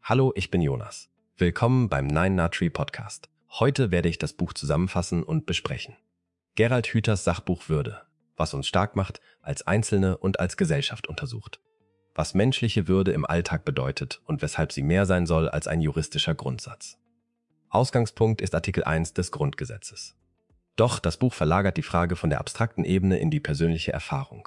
Hallo, ich bin Jonas. Willkommen beim Nine Nut Tree Podcast. Heute werde ich das Buch zusammenfassen und besprechen. Gerald Hüthers Sachbuch Würde, was uns stark macht, als Einzelne und als Gesellschaft untersucht. Was menschliche Würde im Alltag bedeutet und weshalb sie mehr sein soll als ein juristischer Grundsatz. Ausgangspunkt ist Artikel 1 des Grundgesetzes. Doch das Buch verlagert die Frage von der abstrakten Ebene in die persönliche Erfahrung.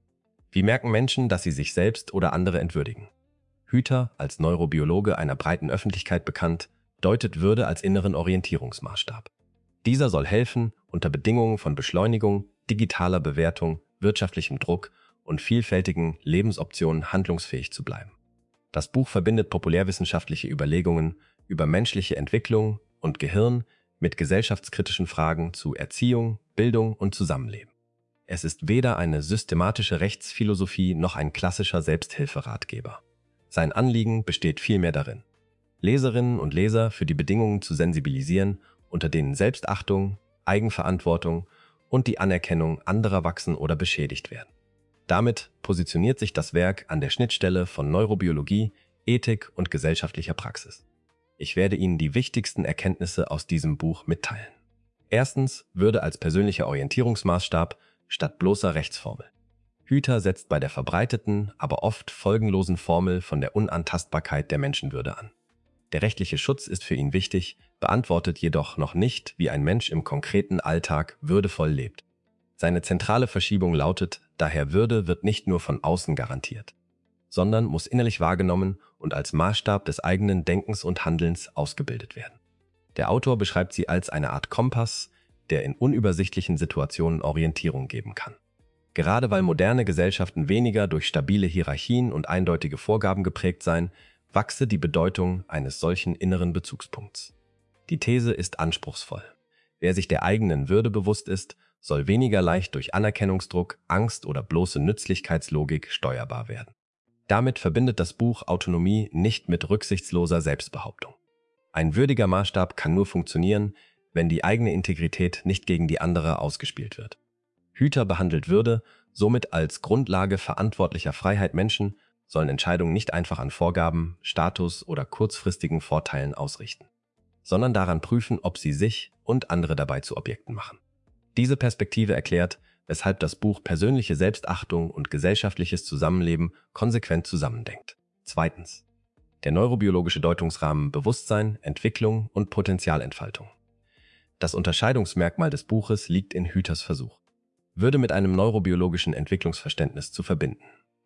Wie merken Menschen, dass sie sich selbst oder andere entwürdigen? Hüther, als Neurobiologe einer breiten Öffentlichkeit bekannt, deutet Würde als inneren Orientierungsmaßstab. Dieser soll helfen, unter Bedingungen von Beschleunigung, digitaler Bewertung, wirtschaftlichem Druck und vielfältigen Lebensoptionen handlungsfähig zu bleiben. Das Buch verbindet populärwissenschaftliche Überlegungen über menschliche Entwicklung und Gehirn mit gesellschaftskritischen Fragen zu Erziehung, Bildung und Zusammenleben. Es ist weder eine systematische Rechtsphilosophie noch ein klassischer Selbsthilferatgeber. Sein Anliegen besteht vielmehr darin, Leserinnen und Leser für die Bedingungen zu sensibilisieren, unter denen Selbstachtung, Eigenverantwortung und die Anerkennung anderer wachsen oder beschädigt werden. Damit positioniert sich das Werk an der Schnittstelle von Neurobiologie, Ethik und gesellschaftlicher Praxis. Ich werde Ihnen die wichtigsten Erkenntnisse aus diesem Buch mitteilen. Erstens, Würde als persönlicher Orientierungsmaßstab statt bloßer Rechtsformel. Hüther setzt bei der verbreiteten, aber oft folgenlosen Formel von der Unantastbarkeit der Menschenwürde an. Der rechtliche Schutz ist für ihn wichtig, beantwortet jedoch noch nicht, wie ein Mensch im konkreten Alltag würdevoll lebt. Seine zentrale Verschiebung lautet, daher Würde wird nicht nur von außen garantiert, sondern muss innerlich wahrgenommen und als Maßstab des eigenen Denkens und Handelns ausgebildet werden. Der Autor beschreibt sie als eine Art Kompass, der in unübersichtlichen Situationen Orientierung geben kann. Gerade weil moderne Gesellschaften weniger durch stabile Hierarchien und eindeutige Vorgaben geprägt seien, wachse die Bedeutung eines solchen inneren Bezugspunkts. Die These ist anspruchsvoll. Wer sich der eigenen Würde bewusst ist, soll weniger leicht durch Anerkennungsdruck, Angst oder bloße Nützlichkeitslogik steuerbar werden. Damit verbindet das Buch Autonomie nicht mit rücksichtsloser Selbstbehauptung. Ein würdiger Maßstab kann nur funktionieren, wenn die eigene Integrität nicht gegen die andere ausgespielt wird. Hüther behandelt Würde somit als Grundlage verantwortlicher Freiheit. Menschen sollen Entscheidungen nicht einfach an Vorgaben, Status oder kurzfristigen Vorteilen ausrichten, sondern daran prüfen, ob sie sich und andere dabei zu Objekten machen. Diese Perspektive erklärt, weshalb das Buch persönliche Selbstachtung und gesellschaftliches Zusammenleben konsequent zusammendenkt. Zweitens. Der neurobiologische Deutungsrahmen Bewusstsein, Entwicklung und Potenzialentfaltung. Das Unterscheidungsmerkmal des Buches liegt in Hüthers Versuch, Würde mit einem neurobiologischen Entwicklungsverständnis zu verbinden.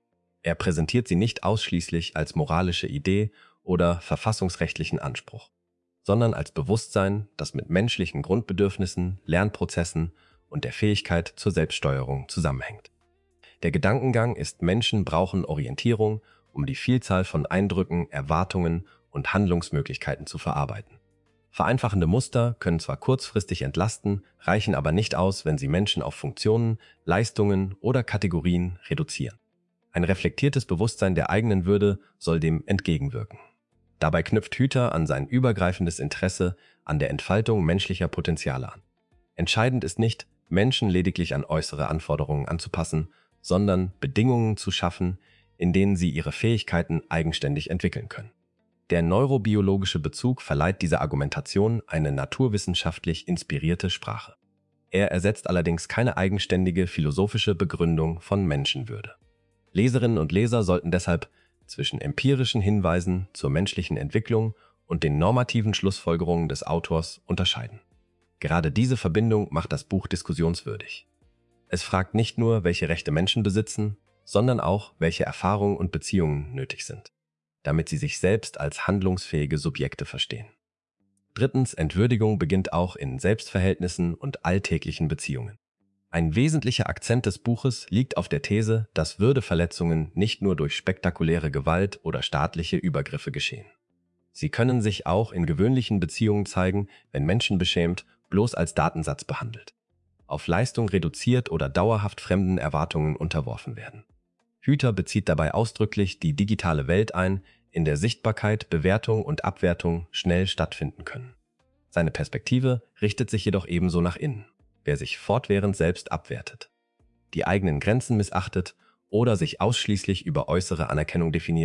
Er präsentiert sie nicht ausschließlich als moralische Idee oder verfassungsrechtlichen Anspruch, sondern als Bewusstsein, das mit menschlichen Grundbedürfnissen, Lernprozessen und der Fähigkeit zur Selbststeuerung zusammenhängt. Der Gedankengang ist, Menschen brauchen Orientierung, um die Vielzahl von Eindrücken, Erwartungen und Handlungsmöglichkeiten zu verarbeiten. Vereinfachende Muster können zwar kurzfristig entlasten, reichen aber nicht aus, wenn sie Menschen auf Funktionen, Leistungen oder Kategorien reduzieren. Ein reflektiertes Bewusstsein der eigenen Würde soll dem entgegenwirken. Dabei knüpft Hüther an sein übergreifendes Interesse an der Entfaltung menschlicher Potenziale an. Entscheidend ist nicht, Menschen lediglich an äußere Anforderungen anzupassen, sondern Bedingungen zu schaffen, in denen sie ihre Fähigkeiten eigenständig entwickeln können. Der neurobiologische Bezug verleiht dieser Argumentation eine naturwissenschaftlich inspirierte Sprache. Er ersetzt allerdings keine eigenständige philosophische Begründung von Menschenwürde. Leserinnen und Leser sollten deshalb zwischen empirischen Hinweisen zur menschlichen Entwicklung und den normativen Schlussfolgerungen des Autors unterscheiden. Gerade diese Verbindung macht das Buch diskussionswürdig. Es fragt nicht nur, welche Rechte Menschen besitzen, sondern auch, welche Erfahrungen und Beziehungen nötig sind, damit sie sich selbst als handlungsfähige Subjekte verstehen. Drittens, Entwürdigung beginnt auch in Selbstverhältnissen und alltäglichen Beziehungen. Ein wesentlicher Akzent des Buches liegt auf der These, dass Würdeverletzungen nicht nur durch spektakuläre Gewalt oder staatliche Übergriffe geschehen. Sie können sich auch in gewöhnlichen Beziehungen zeigen, wenn Menschen beschämt, bloß als Datensatz behandelt, auf Leistung reduziert oder dauerhaft fremden Erwartungen unterworfen werden. Hüther bezieht dabei ausdrücklich die digitale Welt ein, in der Sichtbarkeit, Bewertung und Abwertung schnell stattfinden können. Seine Perspektive richtet sich jedoch ebenso nach innen. Wer sich fortwährend selbst abwertet, die eigenen Grenzen missachtet oder sich ausschließlich über äußere Anerkennung definiert,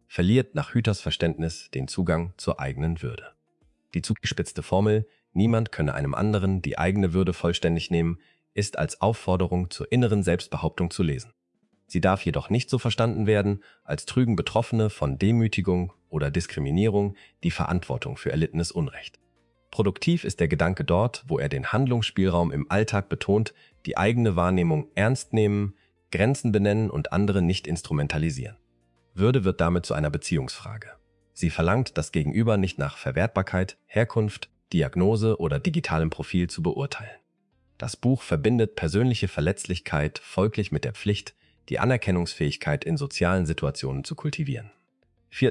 verliert nach Hüters Verständnis den Zugang zur eigenen Würde. Die zugespitzte Formel, niemand könne einem anderen die eigene Würde vollständig nehmen, ist als Aufforderung zur inneren Selbstbehauptung zu lesen. Sie darf jedoch nicht so verstanden werden, als trügen Betroffene von Demütigung oder Diskriminierung die Verantwortung für erlittenes Unrecht. Produktiv ist der Gedanke dort, wo er den Handlungsspielraum im Alltag betont, die eigene Wahrnehmung ernst nehmen, Grenzen benennen und andere nicht instrumentalisieren. Würde wird damit zu einer Beziehungsfrage. Sie verlangt, das Gegenüber nicht nach Verwertbarkeit, Herkunft, Diagnose oder digitalem Profil zu beurteilen. Das Buch verbindet persönliche Verletzlichkeit folglich mit der Pflicht, die Anerkennungsfähigkeit in sozialen Situationen zu kultivieren. 4.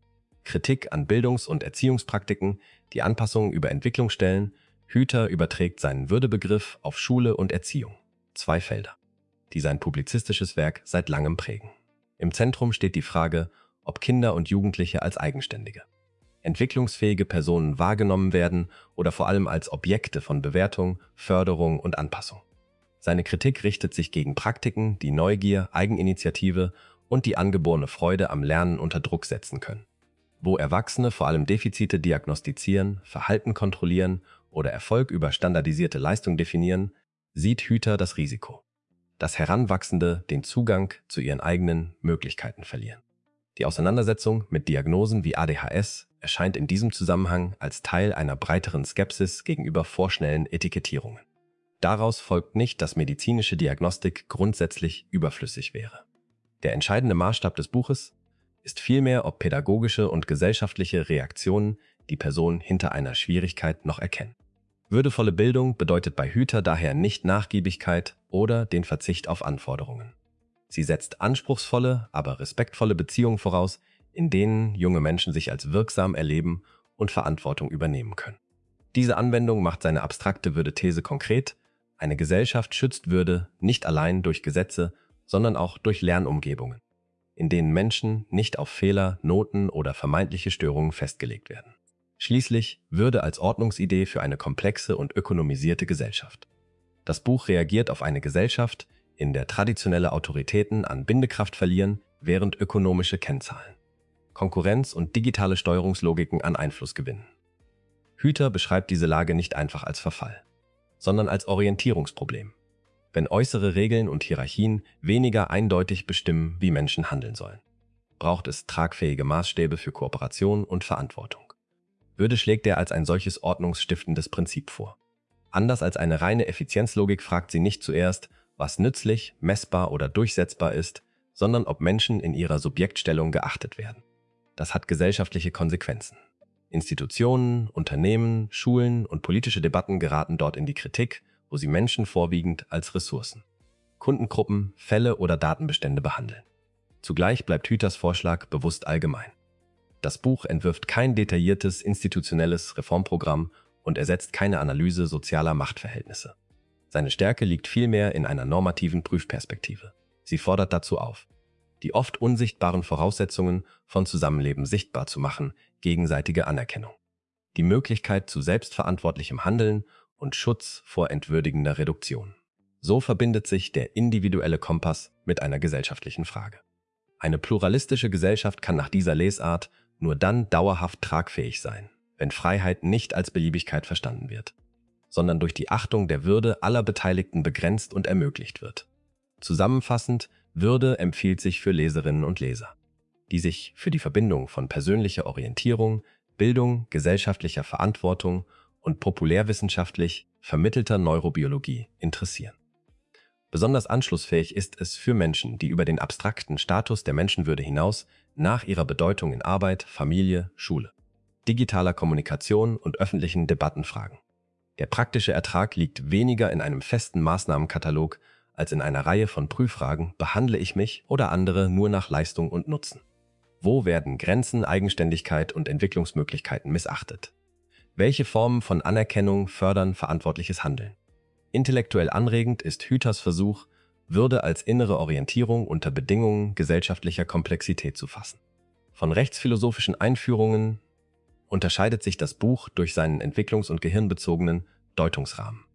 Kritik an Bildungs- und Erziehungspraktiken, die Anpassungen über Entwicklung stellen. Hüter überträgt seinen Würdebegriff auf Schule und Erziehung. 2 Felder, die sein publizistisches Werk seit langem prägen. Im Zentrum steht die Frage, ob Kinder und Jugendliche als eigenständige, entwicklungsfähige Personen wahrgenommen werden oder vor allem als Objekte von Bewertung, Förderung und Anpassung. Seine Kritik richtet sich gegen Praktiken, die Neugier, Eigeninitiative und die angeborene Freude am Lernen unter Druck setzen können. Wo Erwachsene vor allem Defizite diagnostizieren, Verhalten kontrollieren oder Erfolg über standardisierte Leistung definieren, sieht Hüter das Risiko, dass Heranwachsende den Zugang zu ihren eigenen Möglichkeiten verlieren. Die Auseinandersetzung mit Diagnosen wie ADHS erscheint in diesem Zusammenhang als Teil einer breiteren Skepsis gegenüber vorschnellen Etikettierungen. Daraus folgt nicht, dass medizinische Diagnostik grundsätzlich überflüssig wäre. Der entscheidende Maßstab des Buches ist vielmehr, ob pädagogische und gesellschaftliche Reaktionen die Person hinter einer Schwierigkeit noch erkennen. Würdevolle Bildung bedeutet bei Hüter daher nicht Nachgiebigkeit oder den Verzicht auf Anforderungen. Sie setzt anspruchsvolle, aber respektvolle Beziehungen voraus, in denen junge Menschen sich als wirksam erleben und Verantwortung übernehmen können. Diese Anwendung macht seine abstrakte Würde-These konkret: Eine Gesellschaft schützt Würde nicht allein durch Gesetze, sondern auch durch Lernumgebungen, in denen Menschen nicht auf Fehler, Noten oder vermeintliche Störungen festgelegt werden. Schließlich Würde als Ordnungsidee für eine komplexe und ökonomisierte Gesellschaft. Das Buch reagiert auf eine Gesellschaft, in der traditionelle Autoritäten an Bindekraft verlieren, während ökonomische Kennzahlen, Konkurrenz und digitale Steuerungslogiken an Einfluss gewinnen. Hüter beschreibt diese Lage nicht einfach als Verfall, sondern als Orientierungsproblem, wenn äußere Regeln und Hierarchien weniger eindeutig bestimmen, wie Menschen handeln sollen. Braucht es tragfähige Maßstäbe für Kooperation und Verantwortung. Würde schlägt er als ein solches ordnungsstiftendes Prinzip vor. Anders als eine reine Effizienzlogik fragt sie nicht zuerst, was nützlich, messbar oder durchsetzbar ist, sondern ob Menschen in ihrer Subjektstellung geachtet werden. Das hat gesellschaftliche Konsequenzen. Institutionen, Unternehmen, Schulen und politische Debatten geraten dort in die Kritik, wo sie Menschen vorwiegend als Ressourcen, Kundengruppen, Fälle oder Datenbestände behandeln. Zugleich bleibt Hüters Vorschlag bewusst allgemein. Das Buch entwirft kein detailliertes institutionelles Reformprogramm und ersetzt keine Analyse sozialer Machtverhältnisse. Seine Stärke liegt vielmehr in einer normativen Prüfperspektive. Sie fordert dazu auf, die oft unsichtbaren Voraussetzungen von Zusammenleben sichtbar zu machen, gegenseitige Anerkennung, die Möglichkeit zu selbstverantwortlichem Handeln und Schutz vor entwürdigender Reduktion. So verbindet sich der individuelle Kompass mit einer gesellschaftlichen Frage. Eine pluralistische Gesellschaft kann nach dieser Lesart nur dann dauerhaft tragfähig sein, wenn Freiheit nicht als Beliebigkeit verstanden wird, sondern durch die Achtung der Würde aller Beteiligten begrenzt und ermöglicht wird. Zusammenfassend, Würde empfiehlt sich für Leserinnen und Leser, die sich für die Verbindung von persönlicher Orientierung, Bildung, gesellschaftlicher Verantwortung und populärwissenschaftlich vermittelter Neurobiologie interessieren. Besonders anschlussfähig ist es für Menschen, die über den abstrakten Status der Menschenwürde hinaus nach ihrer Bedeutung in Arbeit, Familie, Schule, digitaler Kommunikation und öffentlichen Debatten fragen. Der praktische Ertrag liegt weniger in einem festen Maßnahmenkatalog als in einer Reihe von Prüffragen: Behandle ich mich oder andere nur nach Leistung und Nutzen? Wo werden Grenzen, Eigenständigkeit und Entwicklungsmöglichkeiten missachtet? Welche Formen von Anerkennung fördern verantwortliches Handeln? Intellektuell anregend ist Hüters Versuch, Würde als innere Orientierung unter Bedingungen gesellschaftlicher Komplexität zu fassen. Von rechtsphilosophischen Einführungen unterscheidet sich das Buch durch seinen entwicklungs- und gehirnbezogenen Deutungsrahmen.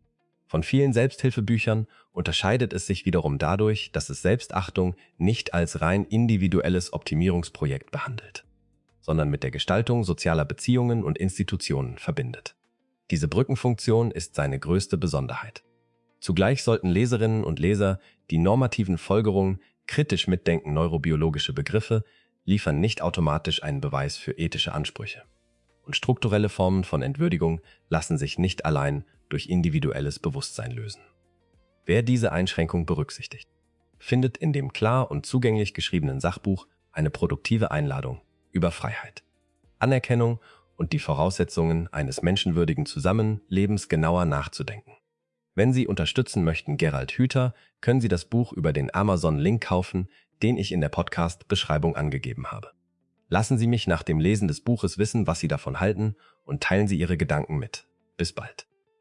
Von vielen Selbsthilfebüchern unterscheidet es sich wiederum dadurch, dass es Selbstachtung nicht als rein individuelles Optimierungsprojekt behandelt, sondern mit der Gestaltung sozialer Beziehungen und Institutionen verbindet. Diese Brückenfunktion ist seine größte Besonderheit. Zugleich sollten Leserinnen und Leser die normativen Folgerungen kritisch mitdenken. Neurobiologische Begriffe liefern nicht automatisch einen Beweis für ethische Ansprüche. Und strukturelle Formen von Entwürdigung lassen sich nicht allein durch individuelles Bewusstsein lösen. Wer diese Einschränkung berücksichtigt, findet in dem klar und zugänglich geschriebenen Sachbuch eine produktive Einladung über Freiheit, Anerkennung und die Voraussetzungen eines menschenwürdigen Zusammenlebens genauer nachzudenken. Wenn Sie unterstützen möchten Gerald Hüther, können Sie das Buch über den Amazon-Link kaufen, den ich in der Podcast-Beschreibung angegeben habe. Lassen Sie mich nach dem Lesen des Buches wissen, was Sie davon halten, und teilen Sie Ihre Gedanken mit. Bis bald.